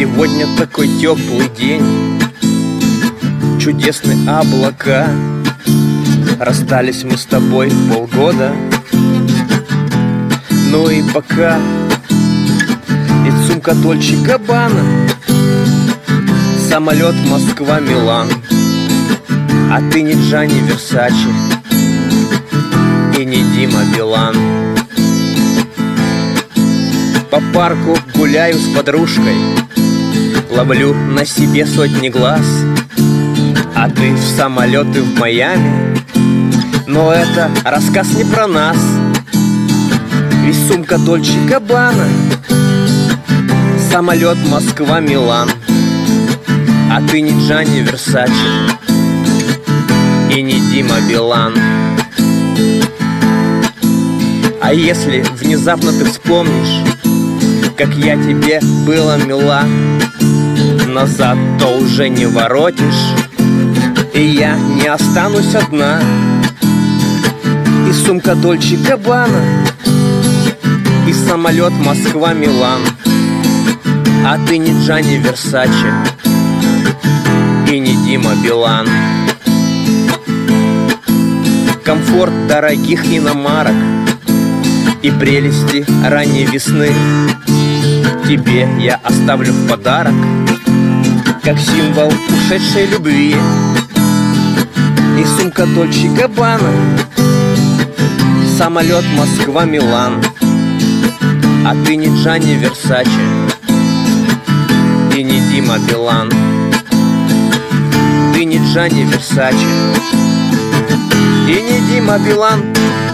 Сегодня такой теплый день, чудесные облака. Расстались мы с тобой полгода, ну и пока. Ведь сумка Дольче Габбана, самолет Москва-Милан. А ты не Джанни Версаче и не Дима Билан. По парку гуляю с подружкой, ловлю на себе сотни глаз. А ты в самолеты в Майами, но это рассказ не про нас. Ведь сумка Дольче Габбана, самолет Москва-Милан. А ты не Джанни Версаче и не Дима Билан. А если внезапно ты вспомнишь, как я тебе была мила, назад то уже не воротишь, и я не останусь одна. И сумка Дольче Габбана, и самолет Москва-Милан. А ты не Джанни Версаче и не Дима Билан. Комфорт дорогих иномарок и прелести ранней весны тебе я оставлю в подарок, как символ ушедшей любви. И сумка Дольче Габбана, самолет Москва-Милан. А ты не Джанни Версаче и не Дима Билан. Ты не Джанни Версаче и не Дима Билан.